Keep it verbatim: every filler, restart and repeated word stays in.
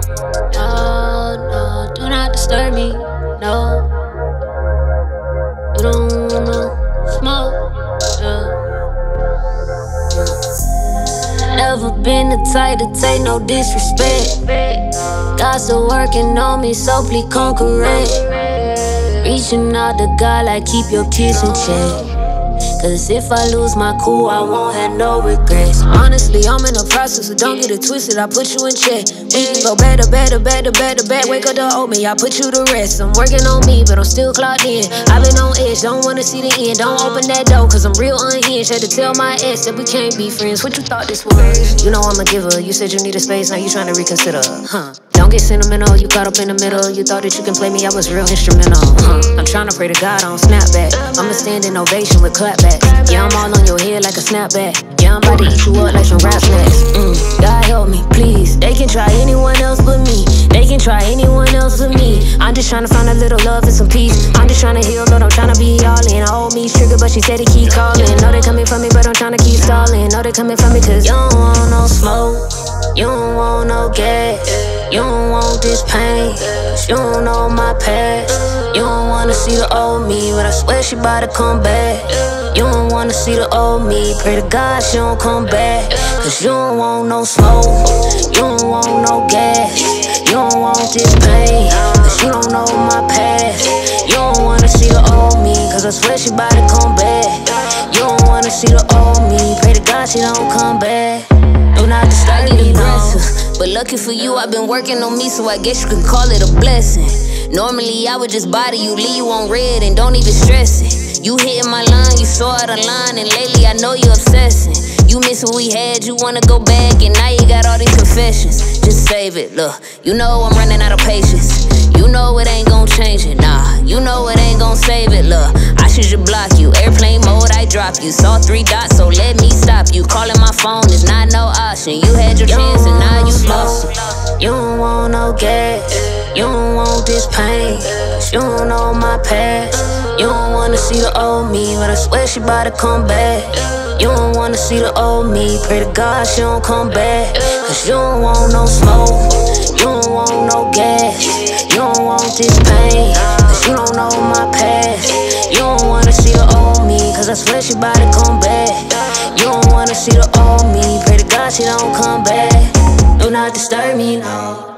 No, no, do not disturb me. No, you don't wanna smoke. Yeah. Never been the type to take no disrespect. God still working on me, so please come correct. Reaching out to God like keep your kids in check. Cause if I lose my cool, I won't have no regrets. Honestly, I'm in the process, so don't get it twisted, I put you in check. We can go better, better, better, better, better. Wake up to old me, I put you to rest. I'm working on me, but I'm still clocked in. I've been on edge, don't wanna see the end. Don't open that door, cause I'm real unhinged. Had to tell my ex that we can't be friends. What you thought this was? You know I'm a giver, you said you needed space, now you trying to reconsider. Huh? Don't get sentimental, you caught up in the middle. You thought that you can play me, I was real instrumental. Huh? I'm trying to pray to God, I don't snap back. I'm a standing ovation with clapbacks. Yeah, I'm all on your head like a snapback. Yeah, I'm about to eat you up like some rap snacks. Mm. God help me, please. They can try anyone else but me. They can try anyone else but me. I'm just trying to find a little love and some peace. I'm just trying to heal, Lord, I'm trying to be all in. I hold me trigger, but she said he keep calling. Know they coming for me, but I'm trying to keep stalling. Know they coming for me, cause you don't want no smoke. You don't want no gas. You don't want this pain. You don't know my past. You don't wanna see the old me, but I swear she bout to come back. You don't wanna see the old me, pray to God she don't come back. Cause you don't want no smoke, you don't want no gas. You don't want this pain, cause you don't know my past. You don't wanna see the old me, cause I swear she bout to come back. You don't wanna see the old me, pray to God she don't come back. Do not disturb me, no. But lucky for you, I've been working on me, so I guess you could call it a blessing. Normally I would just body you, leave you on red and don't even stress it. You hitting my line, you saw it online, and lately I know you obsessing. You miss what we had, you wanna go back, and now you got all these confessions. Just save it, look, you know I'm running out of patience. You know it ain't gon' change it, nah. You know it ain't gon' save it, look. I should just block you, airplane mode, I drop you. Saw three dots, so let me stop you. Calling my phone is not no option. You had your chance and now you lost it. You don't want no gas. You don't want this pain. You don't know my past. You don't wanna see the old me, but I swear she bout to come back. You don't wanna see the old me, pray to God she don't come back. Cause you don't want no smoke. You don't want no gas. You don't want this pain, cause you don't know my past. You don't wanna see the old me, cause I swear she bout to come back. You don't wanna see the old me, pray to God she don't come back. Do not disturb me, no.